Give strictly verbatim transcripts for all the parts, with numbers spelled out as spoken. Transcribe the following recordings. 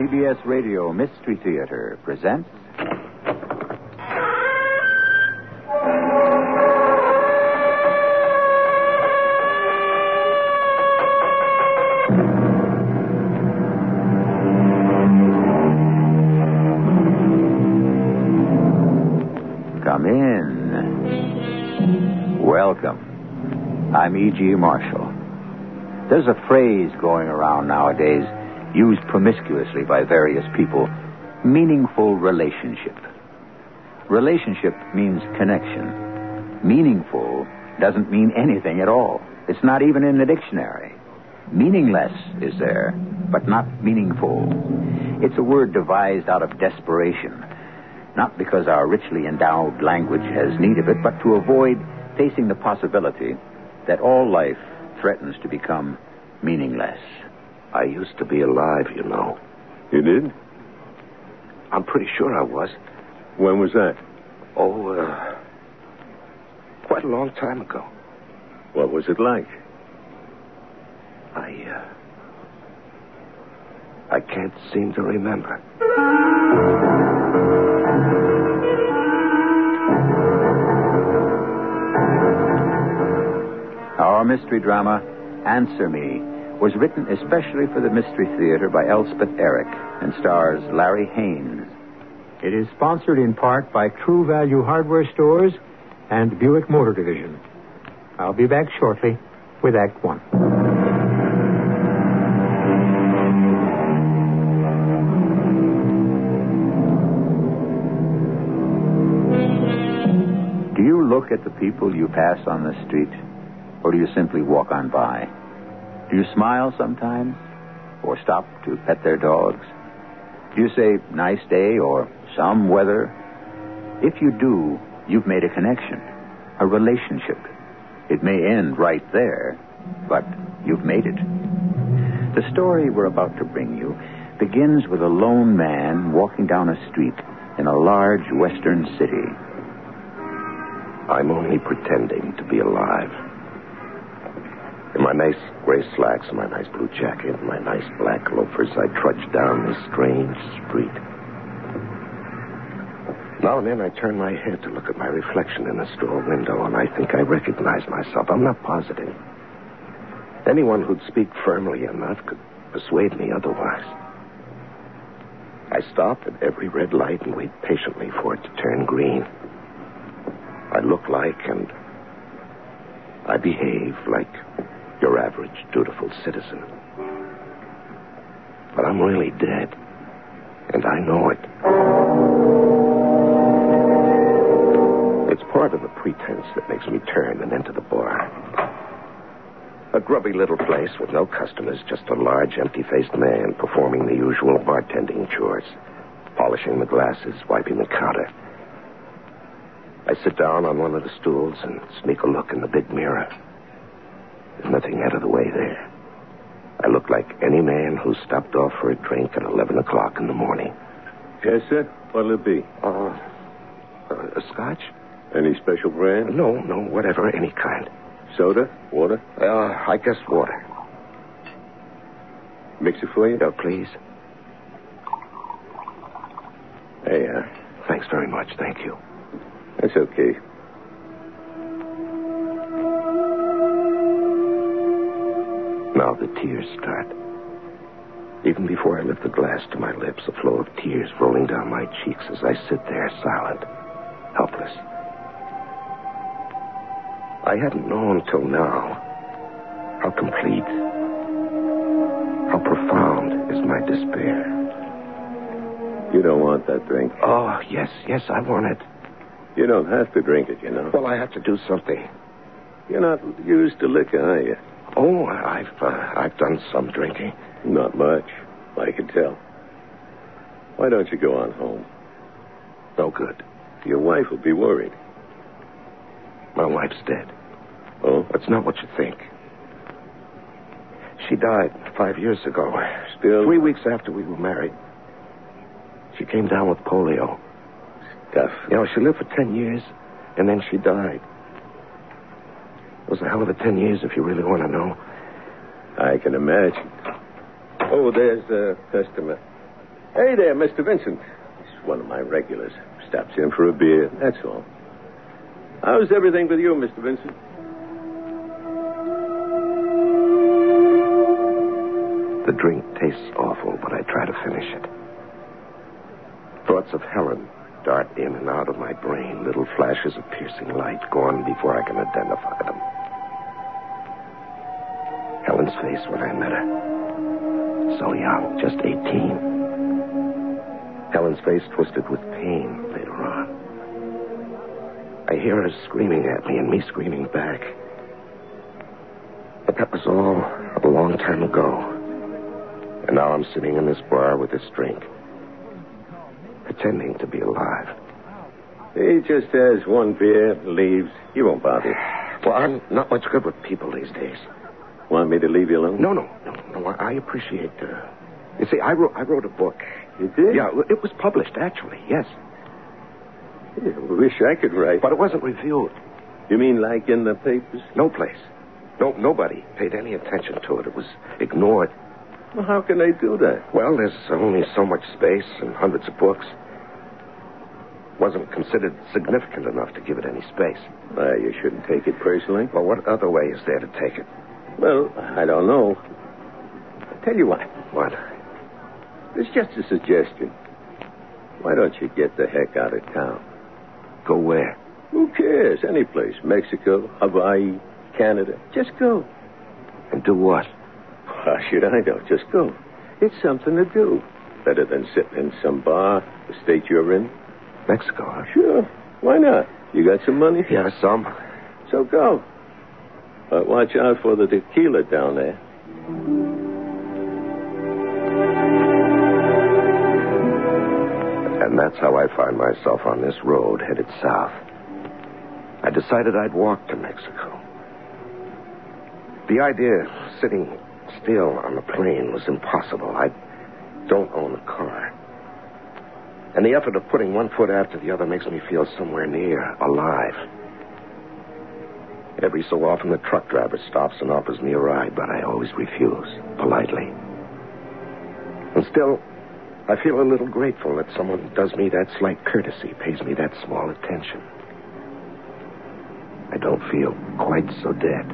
C B S Radio Mystery Theater presents... Come in. Welcome. I'm E G. Marshall. There's a phrase going around nowadays, used promiscuously by various people: meaningful relationship. Relationship means connection. Meaningful doesn't mean anything at all. It's not even in the dictionary. Meaningless is there, but not meaningful. It's a word devised out of desperation, not because our richly endowed language has need of it, but to avoid facing the possibility that all life threatens to become meaningless. I used to be alive, you know. You did? I'm pretty sure I was. When was that? Oh, uh, quite a long time ago. What was it like? I, uh, I can't seem to remember. Our mystery drama, Answer Me, was written especially for the Mystery Theater by Elspeth Eric and stars Larry Haynes. It is sponsored in part by True Value Hardware Stores and Buick Motor Division. I'll be back shortly with Act One. Do you look at the people you pass on the street, or do you simply walk on by? Do you smile sometimes, or stop to pet their dogs? Do you say, nice day, or some weather? If you do, you've made a connection, a relationship. It may end right there, but you've made it. The story we're about to bring you begins with a lone man walking down a street in a large western city. I'm only pretending to be alive. In my nice gray slacks and my nice blue jacket and my nice black loafers, I trudge down this strange street. Now and then I turn my head to look at my reflection in the store window, and I think I recognize myself. I'm not positive. Anyone who'd speak firmly enough could persuade me otherwise. I stop at every red light and wait patiently for it to turn green. I look like and I behave like your average dutiful citizen. But I'm really dead, and I know it. It's part of the pretense that makes me turn and enter the bar. A grubby little place with no customers, just a large, empty-faced man performing the usual bartending chores, polishing the glasses, wiping the counter. I sit down on one of the stools and sneak a look in the big mirror. There's nothing out of the way there. I look like any man who stopped off for a drink at eleven o'clock in the morning. Yes, sir. What'll it be? Uh, uh, a scotch? Any special brand? No, no, whatever, any kind. Soda? Water? Uh, I guess water. Mix it for you? Uh, please. Hey, uh... Thanks very much, thank you. That's okay. Now the tears start. Even before I lift the glass to my lips, a flow of tears rolling down my cheeks as I sit there silent, helpless. I hadn't known till now how complete, how profound is my despair. You don't want that drink? Oh, yes, yes, I want it. You don't have to drink it, you know. Well, I have to do something. You're not used to liquor, are you? Oh, I've uh, I've done some drinking. Not much, I can tell. Why don't you go on home? No good. Your wife will be worried. My wife's dead. Oh? That's not what you think. She died five years ago. Still? Three weeks after we were married. She came down with polio. Tough. You know, she lived for ten years, and then she died. It was a hell of a ten years, if you really want to know. I can imagine. Oh, there's a customer. Hey there, Mister Vincent. He's one of my regulars. Stops in for a beer, that's all. How's everything with you, Mister Vincent? The drink tastes awful, but I try to finish it. Thoughts of Helen dart in and out of my brain, little flashes of piercing light gone before I can identify them. Helen's face when I met her. So young, just eighteen. Helen's face twisted with pain later on. I hear her screaming at me and me screaming back. But that was all a long time ago. And now I'm sitting in this bar with this drink, pretending to be alive. He just has one beer, leaves. You won't bother. Well, I'm not much good with people these days. Want me to leave you alone? No, no, no, no. I, I appreciate. Uh... You see, I wrote, I wrote a book. You did? Yeah, it was published, actually. Yes. Yeah, I wish I could write. But it wasn't reviewed. You mean like in the papers? No place. No, nobody paid any attention to it. It was ignored. Well, how can they do that? Well, there's only so much space and hundreds of books. Wasn't considered significant enough to give it any space. Well, you shouldn't take it personally. Well, what other way is there to take it? Well, I don't know. I'll tell you what. What? It's just a suggestion. Why don't you get the heck out of town? Go where? Who cares? Any place. Mexico, Hawaii, Canada. Just go. And do what? How should I know? Just go. It's something to do. Better than sitting in some bar, the state you're in. Mexico, huh? Sure. Why not? You got some money? Yeah, some. So go. But watch out for the tequila down there. And that's how I find myself on this road headed south. I decided I'd walk to Mexico. The idea of sitting still on the plane was impossible. I don't own a car. And the effort of putting one foot after the other makes me feel somewhere near alive. Every so often the truck driver stops and offers me a ride, but I always refuse, politely. And still, I feel a little grateful that someone does me that slight courtesy, pays me that small attention. I don't feel quite so dead.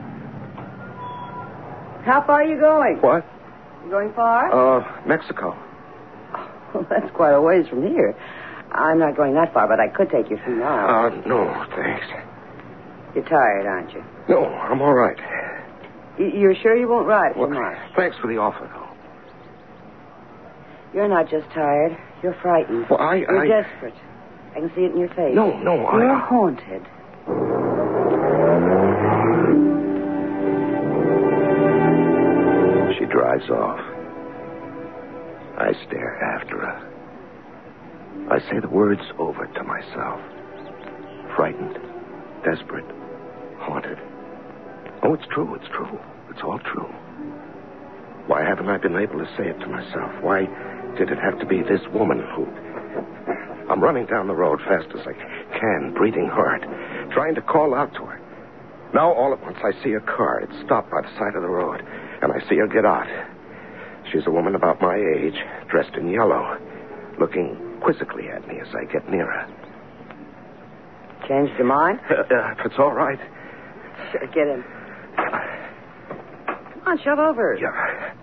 How far are you going? What? You going far? Uh, Mexico. Well, that's quite a ways from here. I'm not going that far, but I could take you through now. Uh, no, thanks. You're tired, aren't you? No, I'm all right. Y- You're sure you won't ride Well, too much? thanks for the offer, though. You're not just tired. You're frightened. Well, I... You're I... desperate. I can see it in your face. No, no, I... You're haunted. She drives off. I stare after her. I say the words over to myself. Frightened, desperate, haunted. Oh, it's true, it's true. It's all true. Why haven't I been able to say it to myself? Why did it have to be this woman who... I'm running down the road fast as I can, breathing hard, trying to call out to her. Now, all at once, I see a car. It's stopped by the side of the road, and I see her get out. She's a woman about my age, dressed in yellow, looking quizzically at me as I get nearer. Changed your mind? Uh, uh, if it's all right. Sure, get in. Come on, shove over. Yeah.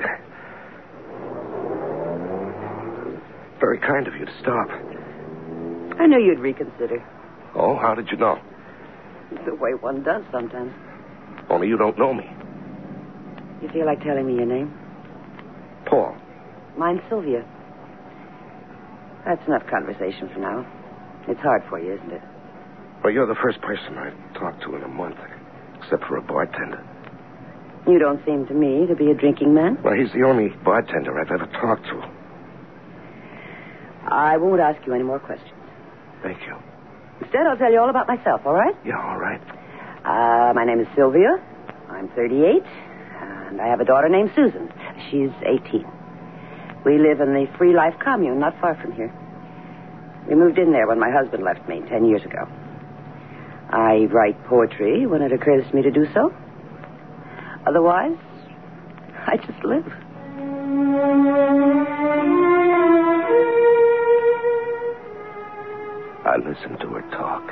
Very kind of you to stop. I knew you'd reconsider. Oh, how did you know? The way one does sometimes. Only you don't know me. You feel like telling me your name? Paul. Mine's Sylvia. That's enough conversation for now. It's hard for you, isn't it? Well, you're the first person I've talked to in a month, except for a bartender. You don't seem to me to be a drinking man. Well, he's the only bartender I've ever talked to. I won't ask you any more questions. Thank you. Instead, I'll tell you all about myself, all right? Yeah, all right. Uh, my name is Sylvia. I'm thirty-eight, and I have a daughter named Susan. She's eighteen. We live in the Free Life Commune, not far from here. We moved in there when my husband left me ten years ago. I write poetry when it occurs to me to do so. Otherwise, I just live. I listen to her talk.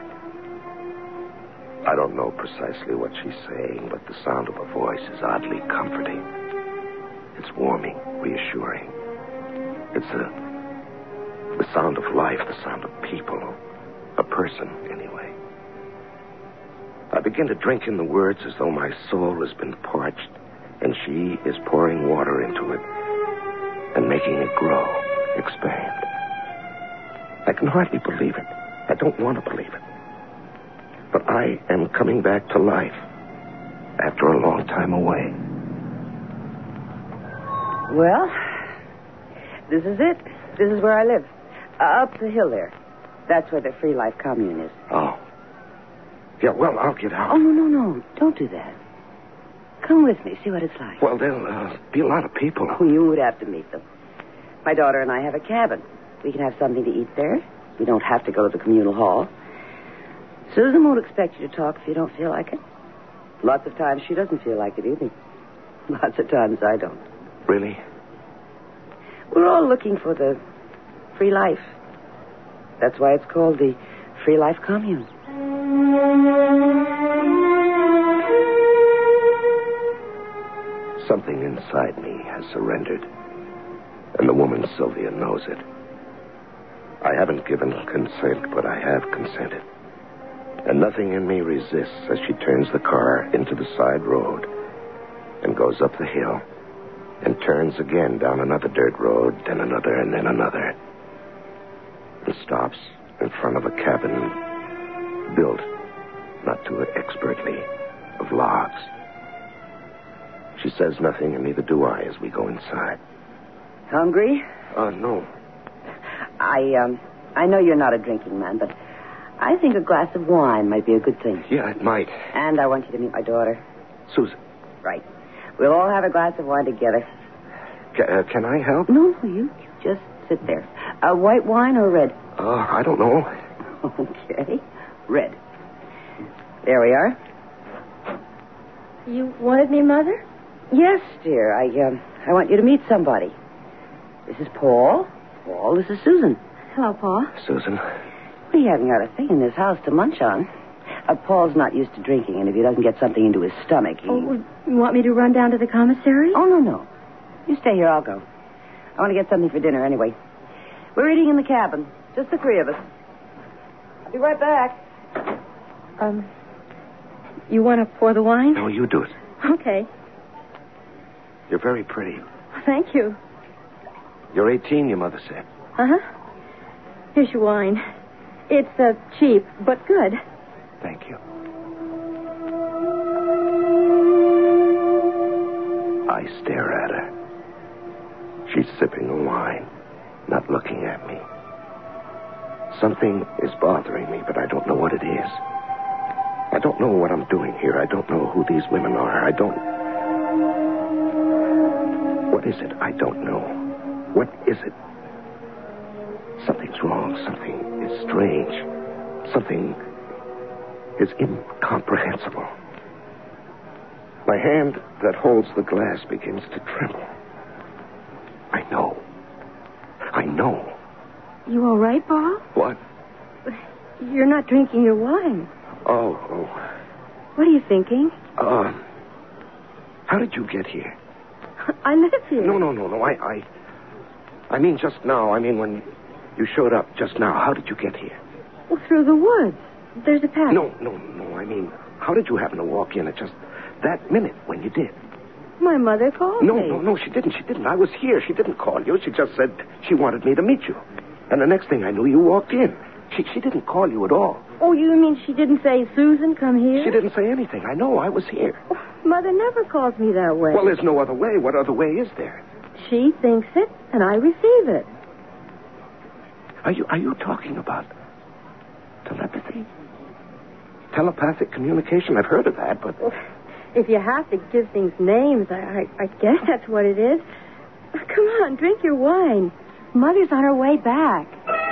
I don't know precisely what she's saying, but the sound of her voice is oddly comforting. It's warming, reassuring. It's a, the sound of life, the sound of people. A person, anyway. I begin to drink in the words as though my soul has been parched, and she is pouring water into it and making it grow, expand. I can hardly believe it. I don't want to believe it. But I am coming back to life after a long time away. Well, this is it. This is where I live. Uh, up the hill there. That's where the Free Life Commune is. Oh. Yeah, well, I'll get out. Oh, no, no, no. Don't do that. Come with me. See what it's like. Well, there'll uh, be a lot of people. Oh, you would have to meet them. My daughter and I have a cabin. We can have something to eat there. We don't have to go to the communal hall. Susan won't expect you to talk if you don't feel like it. Lots of times she doesn't feel like it either. Lots of times I don't. Really? We're all looking for the free life. That's why it's called the Free Life Commune. Something inside me has surrendered, and the woman Sylvia knows it. I haven't given consent, but I have consented. And nothing in me resists as she turns the car into the side road and goes up the hill and turns again down another dirt road, then another, and then another, and stops in front of a cabin built, not too expertly, of logs. She says nothing, and neither do I as we go inside. Hungry? Uh, no. I, um, I know you're not a drinking man, but I think a glass of wine might be a good thing. Yeah, it might. And I want you to meet my daughter. Susan. Right. We'll all have a glass of wine together. C- uh, can I help? No, no, you, you just sit there. A white wine or red? Uh, I don't know. Okay. Red. There we are. You wanted me, Mother? Yes, dear. I, um, I want you to meet somebody. This is Paul. Paul, this is Susan. Hello, Paul. Susan. We haven't got a thing in this house to munch on. Uh, Paul's not used to drinking, and if he doesn't get something into his stomach, he... Oh, you want me to run down to the commissary? Oh, no, no. You stay here, I'll go. I want to get something for dinner anyway. We're eating in the cabin, just the three of us. I'll be right back. Um, you want to pour the wine? No, you do it. Okay. You're very pretty. Thank you. You're eighteen, your mother said. Uh-huh. Here's your wine. It's uh, cheap, but good. Thank you. I stare at her. She's sipping the wine, not looking at me. Something is bothering me, but I don't know what it is. I don't know what I'm doing here. I don't know who these women are. I don't... What is it? I don't know. What is it? Something's wrong. Something is strange. Something is incomprehensible. My hand that holds the glass begins to tremble. I know. I know. You all right, Paul? What? You're not drinking your wine. Oh, oh. What are you thinking? Uh, how did you get here? I live here. No, no, no, no. I, I, I mean just now. I mean when you showed up just now. How did you get here? Well, through the woods. There's a path. No, no, no. I mean, how did you happen to walk in at just that minute when you did? My mother called No, me. no, no. She didn't. She didn't. I was here. She didn't call you. She just said she wanted me to meet you. And the next thing I knew, you walked in. She, she didn't call you at all. Oh, you mean she didn't say, Susan, come here? She didn't say anything. I know. I was here. Oh, Mother never calls me that way. Well, there's no other way. What other way is there? She thinks it, and I receive it. Are you are you talking about telepathy? Telepathic communication? I've heard of that, but... Well, if you have to give things names, I, I, I guess that's what it is. Come on, drink your wine. Mother's on her way back.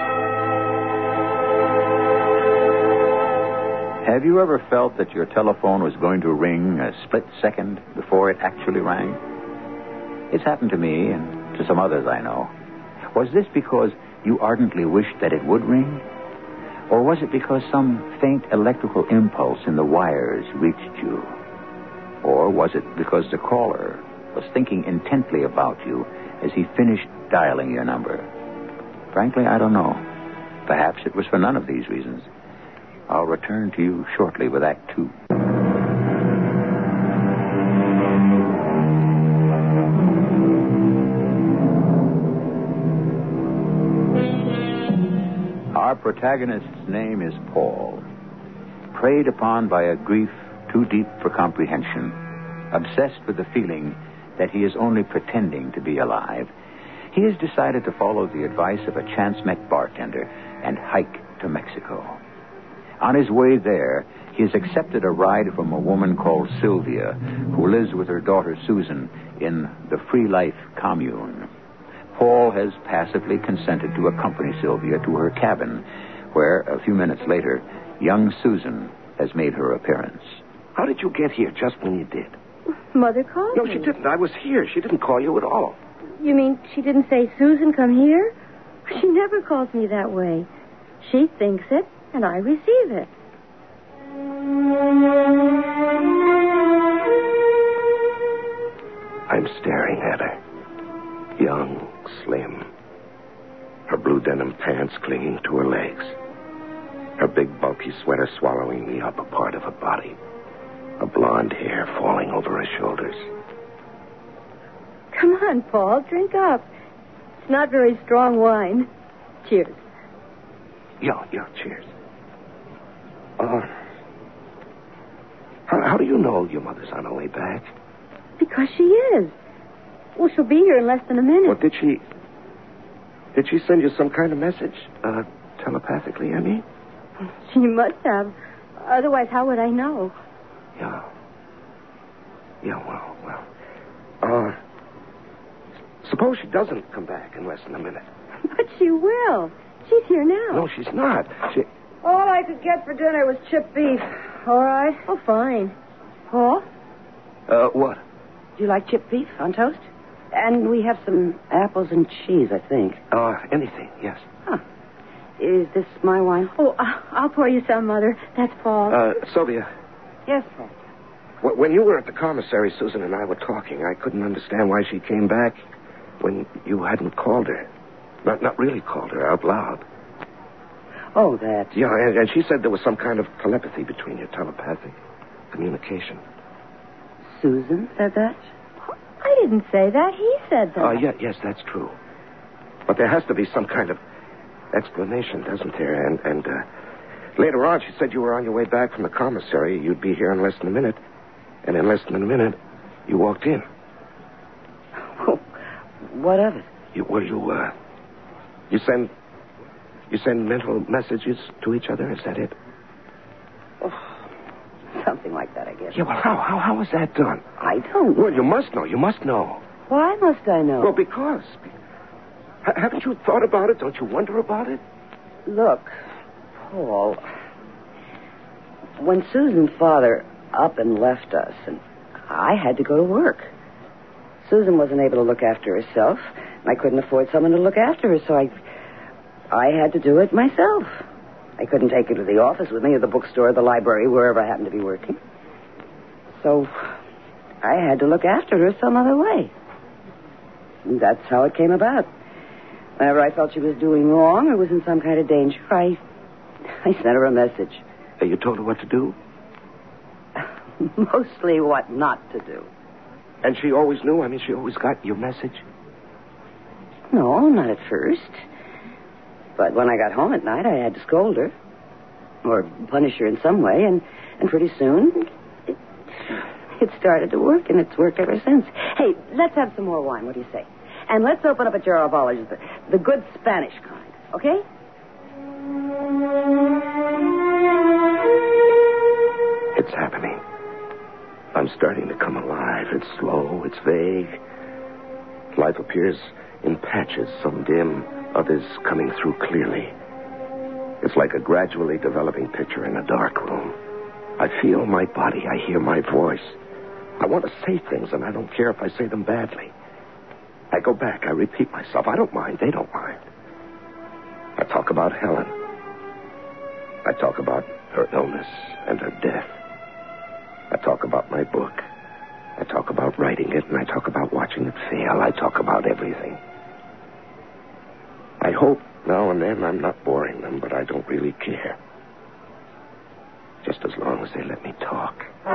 Have you ever felt that your telephone was going to ring a split second before it actually rang? It's happened to me and to some others I know. Was this because you ardently wished that it would ring? Or was it because some faint electrical impulse in the wires reached you? Or was it because the caller was thinking intently about you as he finished dialing your number? Frankly, I don't know. Perhaps it was for none of these reasons. I'll return to you shortly with Act Two. Our protagonist's name is Paul. Preyed upon by a grief too deep for comprehension, obsessed with the feeling that he is only pretending to be alive, he has decided to follow the advice of a chance-met bartender and hike to Mexico. On his way there, he has accepted a ride from a woman called Sylvia, who lives with her daughter Susan in the Free Life commune. Paul has passively consented to accompany Sylvia to her cabin, where, a few minutes later, young Susan has made her appearance. How did you get here just when you did? Mother called No, me. she didn't. I was here. She didn't call you at all. You mean she didn't say, Susan, come here? She never calls me that way. She thinks it, and I receive it. I'm staring at her. Young, slim. Her blue denim pants clinging to her legs. Her big, bulky sweater swallowing the upper part of her body. Her blonde hair falling over her shoulders. Come on, Paul, drink up. It's not very strong wine. Cheers. Yeah, yeah, cheers. Uh, how, how do you know your mother's on her way back? Because she is. Well, she'll be here in less than a minute. Well, did she... Did she send you some kind of message? Uh, telepathically, I mean? She must have. Otherwise, how would I know? Yeah. Yeah, well, well. Uh, suppose she doesn't come back in less than a minute. But she will. She's here now. No, she's not. She... All I could get for dinner was chipped beef. All right? Oh, fine. Paul, Uh, what? do you like chipped beef on toast? And we have some apples and cheese, I think. Uh, anything, yes. Huh. Is this my wine? Oh, I- I'll pour you some, Mother. That's Paul. Uh, Sylvia, Yes, Paul. wh- when you were at the commissary, Susan and I were talking. I couldn't understand why she came back when you hadn't called her. Not, not really called her out loud. Oh, that. Yeah, and, and she said there was some kind of telepathy between you, telepathic communication. Susan said that? I didn't say that. He said that. Oh, yeah, yes, that's true. But there has to be some kind of explanation, doesn't there? And, and uh, later on, she said you were on your way back from the commissary. You'd be here in less than a minute. And in less than a minute, you walked in. Oh, what of it? You, well, you, uh, you send, you send mental messages to each other? Is that it? Oh, something like that, I guess. Yeah, well, how, how, how is that done? I don't know. Well, you must know. You must know. Why must I know? Well, because. H- haven't you thought about it? Don't you wonder about it? Look, Paul, when Susan's father up and left us, and I had to go to work. Susan wasn't able to look after herself. I couldn't afford someone to look after her, so I, I had to do it myself. I couldn't take her to the office with me, or the bookstore, or the library, wherever I happened to be working. So I had to look after her some other way. And that's how it came about. Whenever I felt she was doing wrong or was in some kind of danger, I, I sent her a message. Uh, you told her what to do? Mostly what not to do. And she always knew? I mean, she always got your message? No, not at first. But when I got home at night, I had to scold her. Or punish her in some way, and, and pretty soon, it, it started to work, and it's worked ever since. Hey, let's have some more wine, what do you say? And let's open up a jar of olives, the, the good Spanish kind, okay? It's happening. I'm starting to come alive. It's slow, it's vague. Life appears in patches, some dim, others coming through clearly. It's like a gradually developing picture in a dark room. I feel my body. I hear my voice. I want to say things, and I don't care if I say them badly. I go back. I repeat myself. I don't mind. They don't mind. I talk about Helen. talk about her illness and her death. I talk about my book. I talk about writing it, and I talk about watching it fail. I talk about everything. I hope now and then I'm not boring them, but I don't really care. Just as long as they let me talk.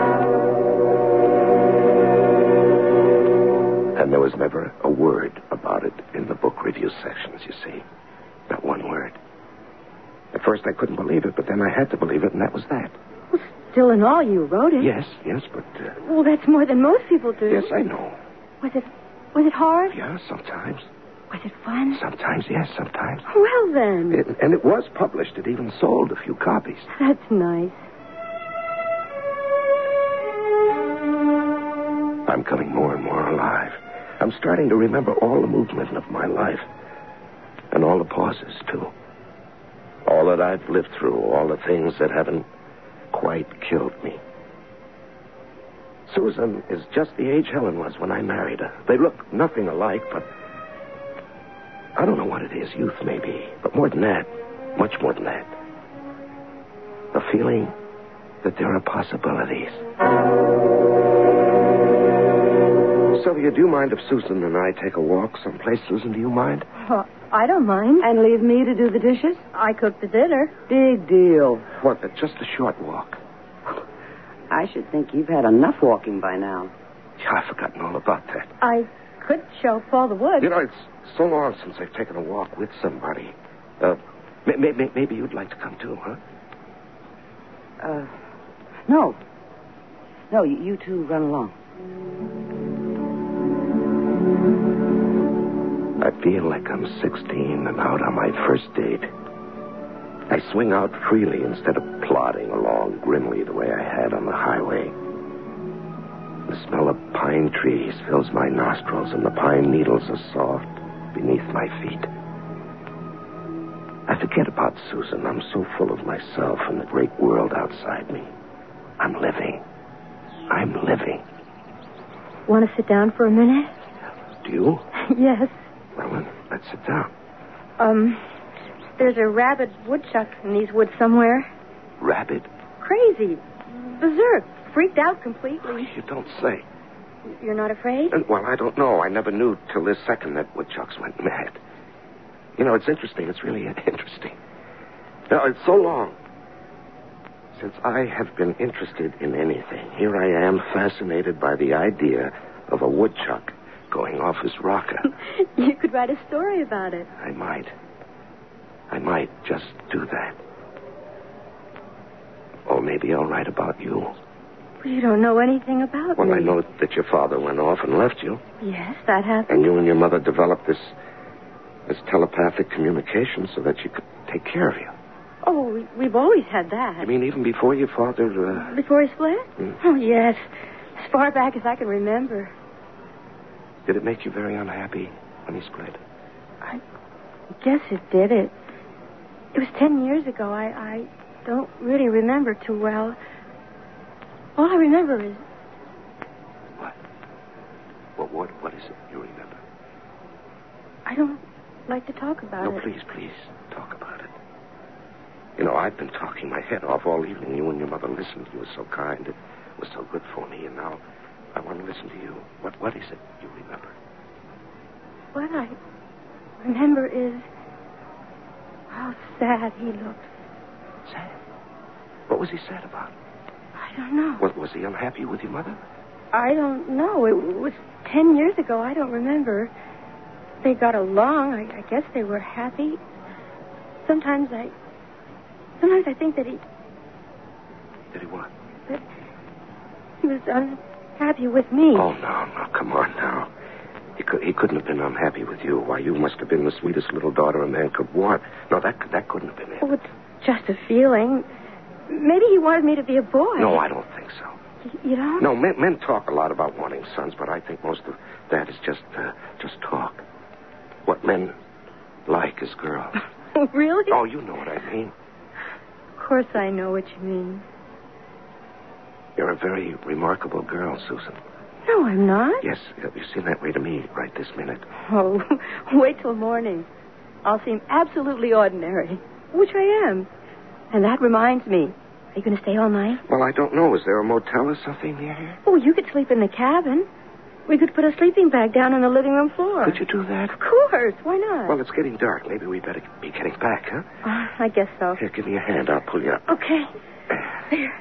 And there was never a word about it in the book review sections, you see. Not one word. At first I couldn't believe it, but then I had to believe it, and that was that. Well, still in all, you wrote it. Yes, yes, but... Uh, well, that's more than most people do. yes, I know. Was it, was it hard? Yeah, sometimes. Was it fun? Sometimes, yes, sometimes. Well, then. It, and it was published. It even sold a few copies. That's nice. I'm coming more and more alive. I'm starting to remember all the movement of my life. And all the pauses, too. All that I've lived through. All the things that haven't quite killed me. Susan is just the age Helen was when I married her. They look nothing alike, but... I don't know what it is. Youth, maybe. But more than that. Much more than that. The feeling that there are possibilities. Sylvia, do you mind if Susan and I take a walk someplace? Susan, do you mind? Well, I don't mind. And leave me to do the dishes? I cooked the dinner. Big deal. What, just a short walk? I should think you've had enough walking by now. Yeah, I've forgotten all about that. I could show Paul the woods. You know, it's so long since I've taken a walk with somebody. Uh, may, may, maybe you'd like to come too, huh? Uh, no. No, you, you two run along. I feel like I'm sixteen and out on my first date. I swing out freely instead of plodding along grimly the way I had on the highway. The smell of pine trees fills my nostrils, and the pine needles are soft beneath my feet. I forget about Susan. I'm so full of myself and the great world outside me. I'm living. I'm living. Want to sit down for a minute? Do you? Yes. Well, then, let's sit down. Um, there's a rabid woodchuck in these woods somewhere. Rabid? Crazy. Berserk. Freaked out completely. You don't say. You're not afraid? Uh, well, I don't know. I never knew till this second that woodchucks went mad. You know, it's interesting. It's really interesting. Now, it's so long since I have been interested in anything. Here I am, fascinated by the idea of a woodchuck going off his rocker. You could write a story about it. I might. I might just do that. Or maybe I'll write about you. You don't know anything about well, me. Well, I know that your father went off and left you. Yes, that happened. And you and your mother developed this this telepathic communication so that she could take care of you. Oh, we, we've always had that. You mean even before your father... Uh... Before he split? Hmm. Oh, yes. As far back as I can remember. Did it make you very unhappy when he split? I guess it did. It, it was ten years ago. I, I don't really remember too well. All I remember is... What? What, what, what is it you remember? I don't like to talk about no, it. No, please, please, talk about it. You know, I've been talking my head off all evening. You and your mother listened. You were so kind. It was so good for me. And now I want to listen to you. What, what is it you remember? What I remember is how sad he looked. Sad? What was he sad about? I don't know. Was, was he unhappy with your mother? I don't know. It was ten years ago. I don't remember. They got along. I, I guess they were happy. Sometimes I... Sometimes I think that he... Did he what? That he was unhappy with me. Oh, no, no, come on now. He, could, he couldn't have been unhappy with you. Why, you must have been the sweetest little daughter a man could want. No, that, that couldn't have been it. Oh, it's just a feeling. Maybe he wanted me to be a boy. No, I don't think so. Y- you don't? No, men, men talk a lot about wanting sons, but I think most of that is just, uh, just talk. What men like is girls. Really? Oh, you know what I mean. Of course I know what you mean. You're a very remarkable girl, Susan. No, I'm not. Yes, you seem that way to me right this minute. Oh, wait till morning. I'll seem absolutely ordinary, which I am. And that reminds me. Are you going to stay all night? Well, I don't know. Is there a motel or something near here? Oh, you could sleep in the cabin. We could put a sleeping bag down on the living room floor. Could you do that? Of course. Why not? Well, it's getting dark. Maybe we better be getting back, huh? Uh, I guess so. Here, give me a hand. I'll pull you up. Okay. There.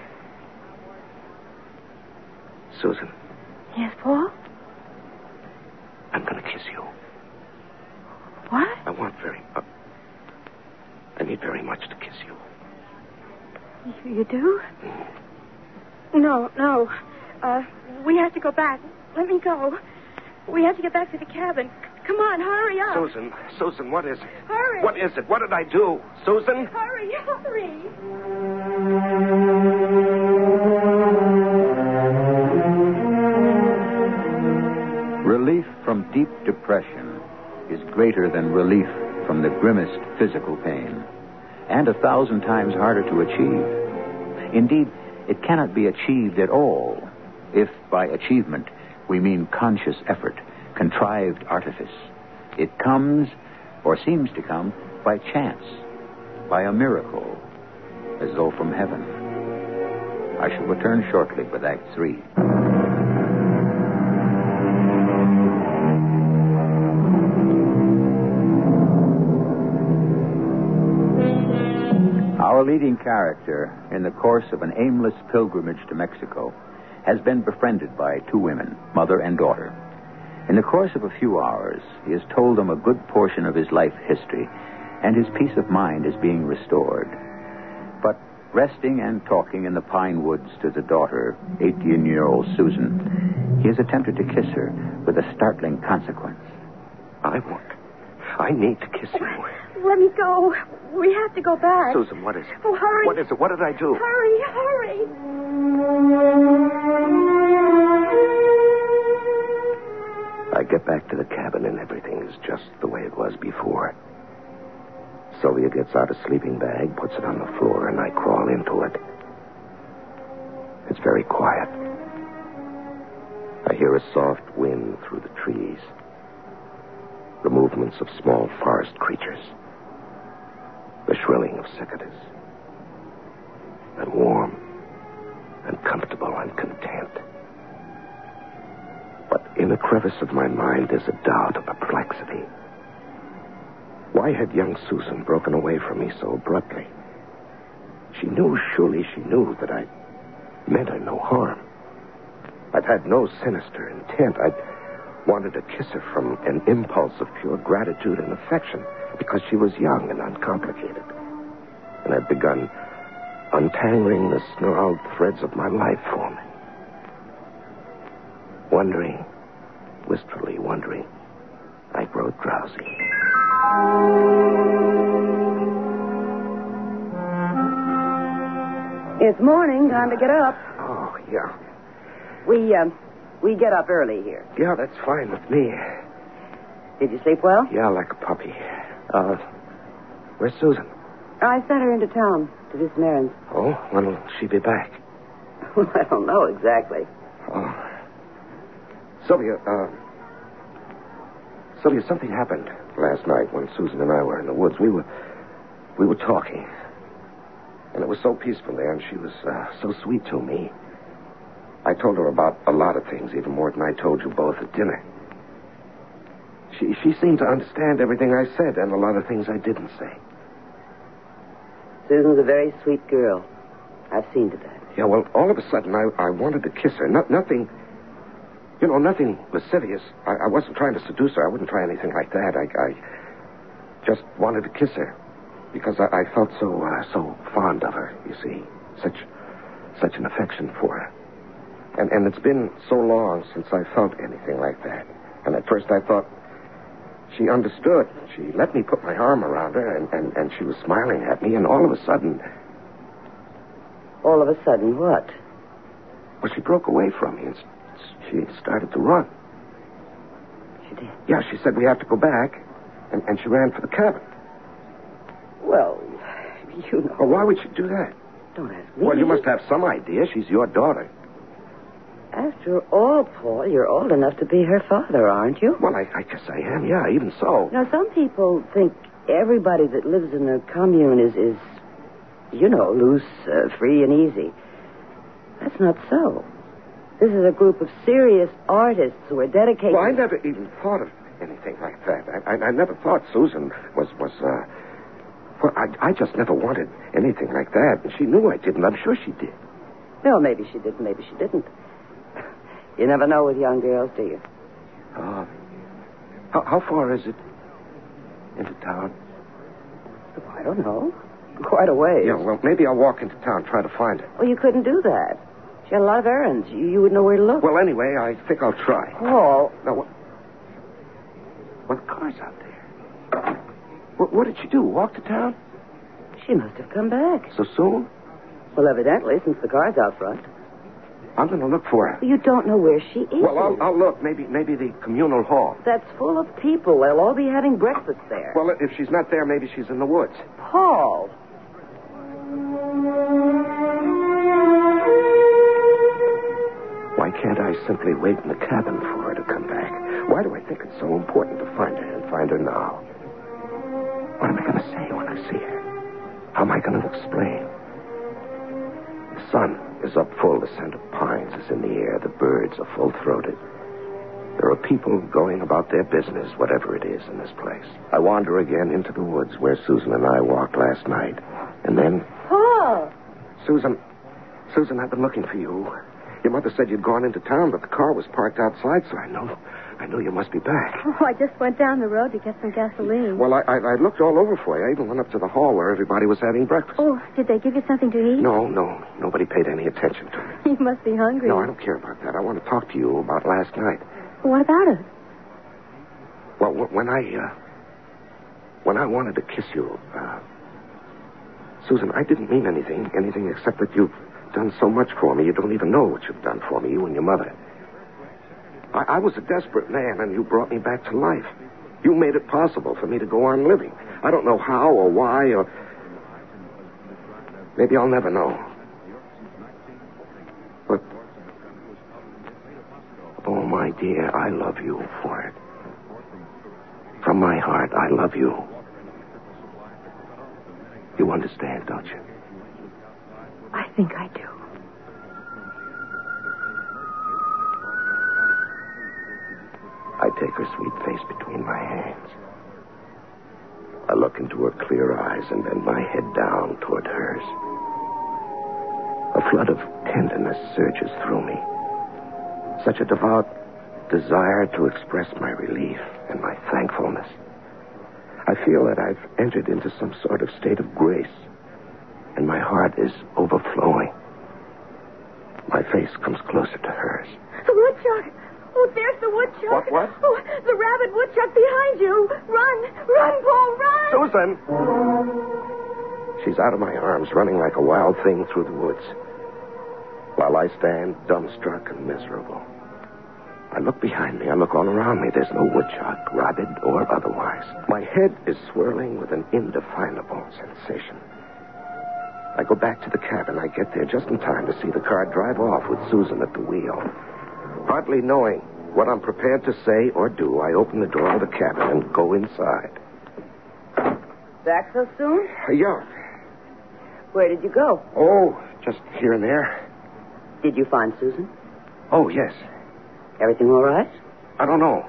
Susan. Yes, Paul? I'm going to kiss you. What? I want very... Uh, I need very much to kiss you. You, you do? Mm. No, no. Uh, we have to go back. Let me go. We have to get back to the cabin. Come on, hurry up. Susan, Susan, what is it? Hurry. What is it? What did I do? Susan? Hurry, hurry. Relief from deep depression is greater than relief from the grimmest physical pain, and a thousand times harder to achieve. Indeed, it cannot be achieved at all if by achievement we mean conscious effort, contrived artifice. It comes, or seems to come, by chance, by a miracle, as though from heaven. I shall return shortly with Act Three. Our leading character, in the course of an aimless pilgrimage to Mexico, has been befriended by two women, mother and daughter. In the course of a few hours, he has told them a good portion of his life history, and his peace of mind is being restored. But resting and talking in the pine woods to the daughter, eighteen-year-old Susan, he has attempted to kiss her with a startling consequence. I want... I need to kiss you. Let me go. We have to go back. Susan, what is it? Oh, hurry. What is it? What did I do? Hurry, hurry. I get back to the cabin and everything is just the way it was before. Sylvia gets out a sleeping bag, puts it on the floor, and I crawl into it. It's very quiet. I hear a soft wind through the trees. The movements of small forest creatures. The shrilling of cicadas. I'm warm and comfortable and content. But in a crevice of my mind is a doubt, a perplexity. Why had young Susan broken away from me so abruptly? She knew, surely she knew that I meant her no harm. I'd had no sinister intent. I'd wanted to kiss her from an impulse of pure gratitude and affection because she was young and uncomplicated. And I'd begun untangling the snarled threads of my life for me. Wondering, wistfully wondering, I grew drowsy. It's morning. Time to get up. Oh, yeah. We, um, we get up early here. Yeah, that's fine with me. Did you sleep well? Yeah, like a puppy. Uh, where's Susan? I sent her into town to do some errands. Oh, when'll she be back? Well, I don't know exactly. Oh. Sylvia, uh... Sylvia, something happened last night when Susan and I were in the woods. We were... We were talking. And it was so peaceful there, and she was uh, so sweet to me. I told her about a lot of things, even more than I told you both at dinner. She she seemed to understand everything I said and a lot of things I didn't say. Susan's a very sweet girl. I've seen to that. Yeah, well, all of a sudden I, I wanted to kiss her. No, nothing, you know, nothing lascivious. I, I wasn't trying to seduce her. I wouldn't try anything like that. I, I just wanted to kiss her because I, I felt so uh, so fond of her, you see. Such such an affection for her. And, and it's been so long since I felt anything like that. And at first I thought she understood. She let me put my arm around her, and, and, and she was smiling at me, and all of a sudden... All of a sudden, what? Well, she broke away from me, and she started to run. She did? Yeah, she said we have to go back, and, and she ran for the cabin. Well, you know... Well, why would she do that? Don't ask me. Well, you must have some idea. She's your daughter. After all, Paul, you're old enough to be her father, aren't you? Well, I, I guess I am, yeah, even so. Now, some people think everybody that lives in a commune is, is You know, loose, uh, free, and easy. That's not so. This is a group of serious artists who are dedicated... Well, I never even thought of anything like that. I, I, I never thought Susan was... was uh... Well, I, I just never wanted anything like that. And she knew I didn't. I'm sure she did. Well, maybe she did, maybe she didn't. You never know with young girls, do you? Uh, how, how far is it into town? Oh, I don't know. Quite a ways. Yeah, well, maybe I'll walk into town, try to find her. Well, you couldn't do that. She had a lot of errands. You, you would know where to look. Well, anyway, I think I'll try. Paul. Now, what? Well, the car's out there. What, what did she do? Walk to town? She must have come back. So soon? Well, evidently, since the car's out front. I'm going to look for her. You don't know where she is. Well, I'll, I'll look. Maybe maybe the communal hall. That's full of people. They'll all be having breakfast there. Well, if she's not there, maybe she's in the woods. Paul. Why can't I simply wait in the cabin for her to come back? Why do I think it's so important to find her and find her now? What am I going to say when I see her? How am I going to explain? The sun is up full. The scent of pines is in the air. The birds are full-throated. There are people going about their business, whatever it is, in this place. I wander again into the woods where Susan and I walked last night. And then... Paul! Susan, Susan, I've been looking for you. Your mother said you'd gone into town, but the car was parked outside, so I know, I knew you must be back. Oh, I just went down the road to get some gasoline. Well, I, I, I looked all over for you. I even went up to the hall where everybody was having breakfast. Oh, did they give you something to eat? No, no, nobody paid any attention to me. You must be hungry. No, I don't care about that. I want to talk to you about last night. What about it? Well, wh- when I, uh, when I wanted to kiss you, uh, Susan, I didn't mean anything, anything except that you've done so much for me. You don't even know what you've done for me, you and your mother. I, I was a desperate man, and you brought me back to life. You made it possible for me to go on living. I don't know how or why or... Maybe I'll never know. But... Oh, my dear, I love you for it. From my heart, I love you. You understand, don't you? I think I do. I take her sweet face between my hands. I look into her clear eyes and bend my head down toward hers. A flood of tenderness surges through me. Such a devout desire to express my relief and my thankfulness. I feel that I've entered into some sort of state of grace, and my heart is overflowing. My face comes closer to hers. The woodchuck! Oh, there's the woodchuck. What, what? Oh, the rabid woodchuck behind you. Run, run, Paul, run! Susan! She's out of my arms, running like a wild thing through the woods, while I stand dumbstruck and miserable. I look behind me. I look all around me. There's no woodchuck, rabid or otherwise. My head is swirling with an indefinable sensation. I go back to the cabin. I get there just in time to see the car drive off with Susan at the wheel. Hardly knowing what I'm prepared to say or do, I open the door of the cabin and go inside. Back so soon? Uh, yeah. Where did you go? Oh, just here and there. Did you find Susan? Oh, yes. Everything all right? I don't know.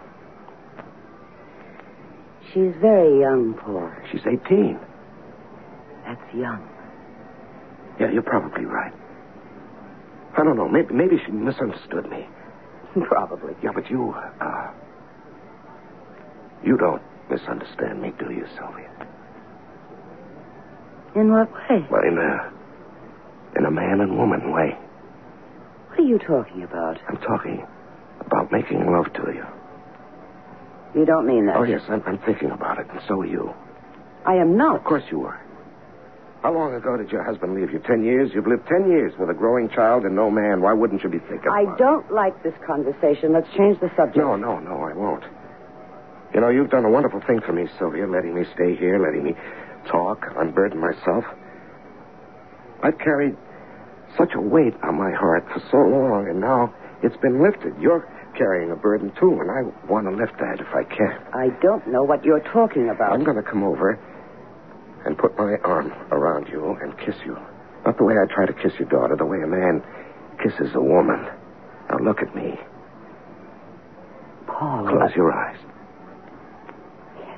She's very young, Paul. She's eighteen. That's young. Yeah, you're probably right. I don't know. Maybe, maybe she misunderstood me. Probably. Yeah, but you, uh... you don't misunderstand me, do you, Sylvia? In what way? Well, in a... in a man and woman way. What are you talking about? I'm talking about making love to you. You don't mean that. Oh, yes, I'm, I'm thinking about it, and so are you. I am not. Of course you are. How long ago did your husband leave you? Ten years? You've lived ten years with a growing child and no man. Why wouldn't you be thinking I about don't like this conversation. Let's change the subject. No, no, no, I won't. You know, you've done a wonderful thing for me, Sylvia, letting me stay here, letting me talk, unburden myself. I've carried such a weight on my heart for so long, and now it's been lifted. You're carrying a burden, too, and I want to lift that if I can. I don't know what you're talking about. I'm going to come over and put my arm around you and kiss you. Not the way I try to kiss your daughter, the way a man kisses a woman. Now look at me. Paul. Close your eyes. Yes.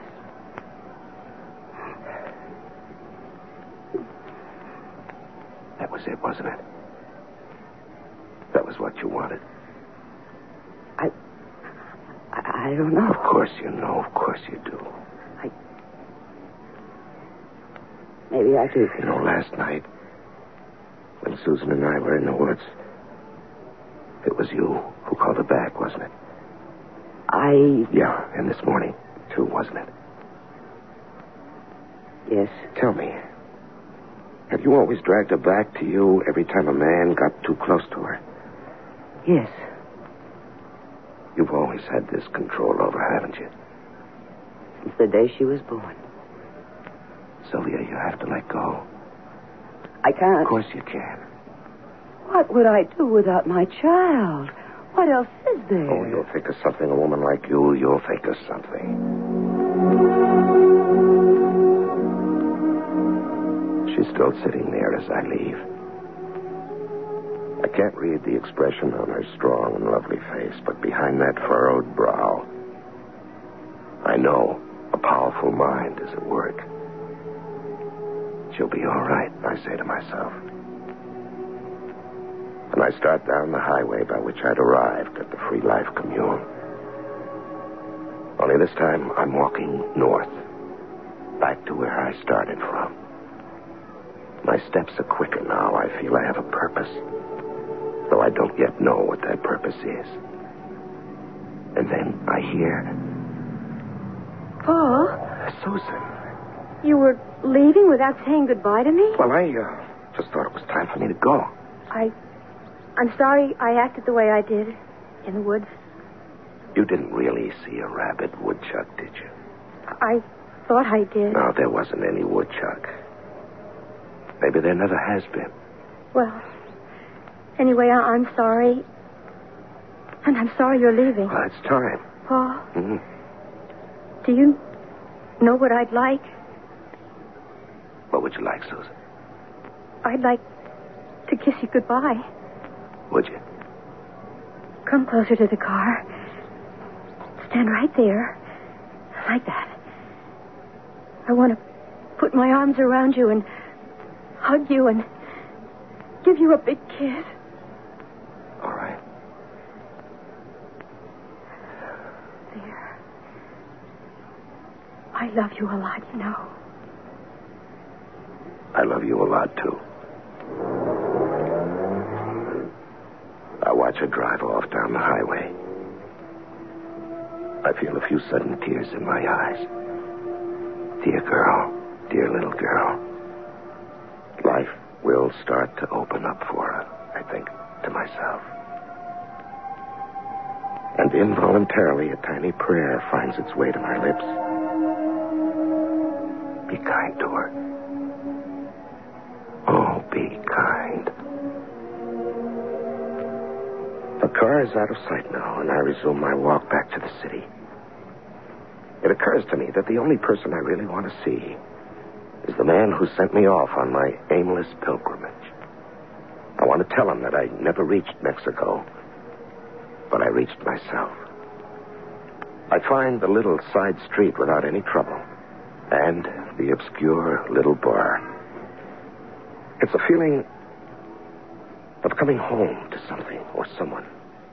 That was it, wasn't it? That was what you wanted. I... I, I don't know. Of course you know. Of course you do. I... Maybe I do. You know, last night, when Susan and I were in the woods, it was you who called her back, wasn't it? I... Yeah, and this morning, too, wasn't it? Yes. Tell me, have you always dragged her back to you every time a man got too close to her? Yes. You've always had this control over, haven't you? Since the day she was born. Sylvia, you have to let go. I can't. Of course you can. What would I do without my child? What else is there? Oh, you'll think of something. A woman like you, you'll think of something. She's still sitting there as I leave. I can't read the expression on her strong and lovely face, but behind that furrowed brow, I know a powerful mind is at work. She'll be all right, I say to myself. And I start down the highway by which I'd arrived at the Free Life Commune. Only this time, I'm walking north, back to where I started from. My steps are quicker now. I feel I have a purpose, though I don't yet know what that purpose is. And then I hear... Paul? Susan. You were leaving without saying goodbye to me? Well, I uh, just thought it was time for me to go. I... I'm sorry I acted the way I did in the woods. You didn't really see a rabid woodchuck, did you? I thought I did. No, there wasn't any woodchuck. Maybe there never has been. Well, anyway, I- I'm sorry. And I'm sorry you're leaving. Well, it's time. Paul, Mm-hmm. do you know what I'd like? What would you like, Susan? I'd like to kiss you goodbye. Would you? Come closer to the car. Stand right there. Like that. I want to put my arms around you and hug you and give you a big kiss. All right. There. I love you a lot, you know. I love you a lot, too. I watch her drive off down the highway. I feel a few sudden tears in my eyes. Dear girl, dear little girl. Life will start to open up for her, I think to myself. And involuntarily, a tiny prayer finds its way to my lips. Be kind to her. Oh, be kind. The car is out of sight now, and I resume my walk back to the city. It occurs to me that the only person I really want to see is the man who sent me off on my aimless pilgrimage. I want to tell him that I never reached Mexico, but I reached myself. I find the little side street without any trouble, and the obscure little bar. It's a feeling of coming home to something or someone.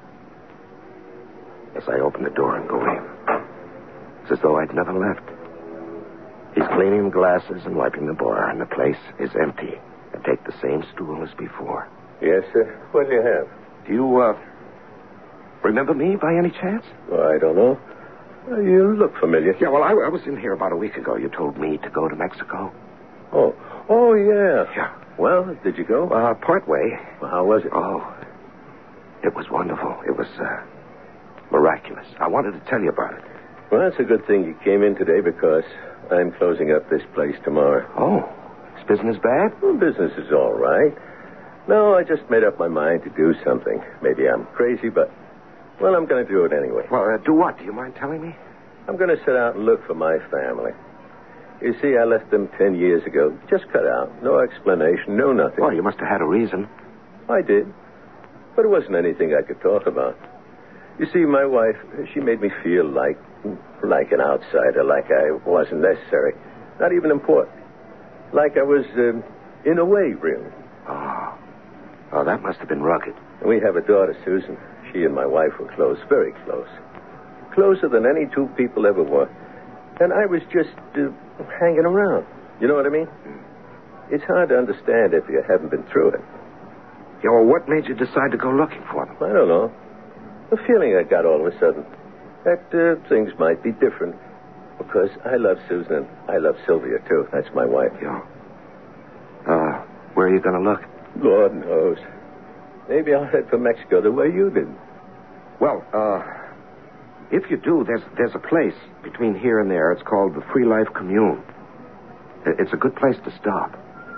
As I open the door and go in, it's as though I'd never left. He's cleaning the glasses and wiping the bar, and the place is empty. I take the same stool as before. Yes, sir. What do you have? Do you, uh, remember me by any chance? Well, I don't know. Uh, you look familiar. Yeah, well, I, I was in here about a week ago. You told me to go to Mexico. Oh. Oh, yeah. Yeah. Well, did you go? Uh, part way. Well, how was it? Oh, it was wonderful. It was, uh, miraculous. I wanted to tell you about it. Well, that's a good thing you came in today because I'm closing up this place tomorrow. Oh, is business bad? Well, business is all right. No, I just made up my mind to do something. Maybe I'm crazy, but, well, I'm going to do it anyway. Well, uh, do what? Do you mind telling me? I'm going to set out and look for my family. You see, I left them ten years ago. Just cut out. No explanation, no nothing. Well, you must have had a reason. I did. But it wasn't anything I could talk about. You see, my wife, she made me feel like, like an outsider, like I wasn't necessary. Not even important. Like I was, um, in a way, really. Oh. Oh, that must have been rugged. And we have a daughter, Susan. She and my wife were close, very close. Closer than any two people ever were. And I was just uh, hanging around. You know what I mean? It's hard to understand if you haven't been through it. Yeah, well, what made you decide to go looking for them? I don't know. The feeling I got all of a sudden. That uh, things might be different. Because I love Susan and I love Sylvia, too. That's my wife. Yeah. Uh, where are you going to look? Lord knows. Maybe I'll head for Mexico the way you did. Well, uh, if you do, there's there's a place between here and there. It's called the Free Life Commune. It's a good place to stop.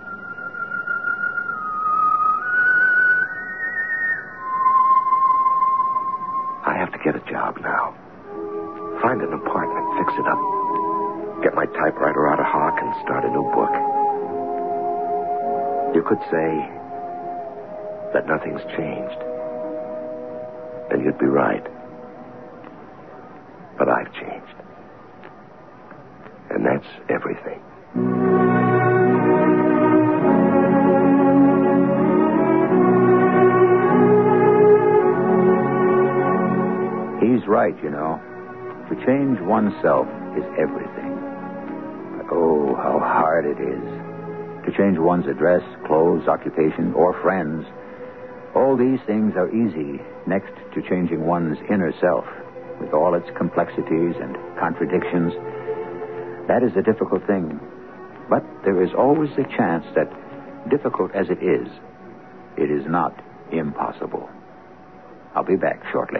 I have to get a job now. Find an apartment, fix it up. Get my typewriter out of hock and start a new book. You could say that nothing's changed. And you'd be right. But I've changed. And that's everything. He's right, you know. To change oneself is everything. But oh, how hard it is. To change one's address, clothes, occupation, or friends. All these things are easy next to changing one's inner self, with all its complexities and contradictions. That is a difficult thing. But there is always a chance that, difficult as it is, it is not impossible. I'll be back shortly.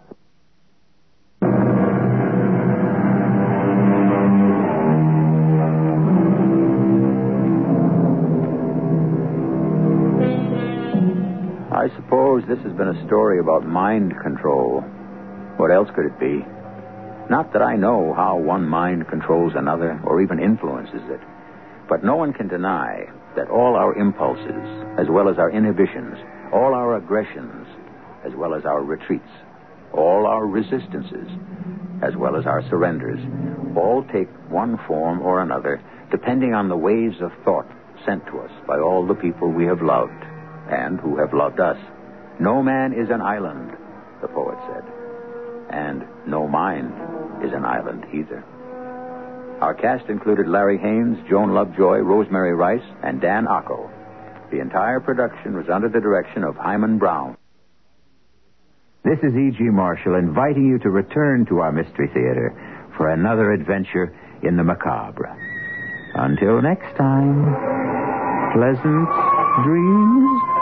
I suppose this has been a story about mind control. What else could it be? Not that I know how one mind controls another or even influences it. But no one can deny that all our impulses, as well as our inhibitions, all our aggressions, as well as our retreats, all our resistances, as well as our surrenders, all take one form or another, depending on the waves of thought sent to us by all the people we have loved and who have loved us. No man is an island, the poet said. And no mind is an island either. Our cast included Larry Haynes, Joan Lovejoy, Rosemary Rice, and Dan Ocko. The entire production was under the direction of Hyman Brown. This is E G. Marshall inviting you to return to our Mystery Theater for another adventure in the macabre. Until next time, pleasant dreams.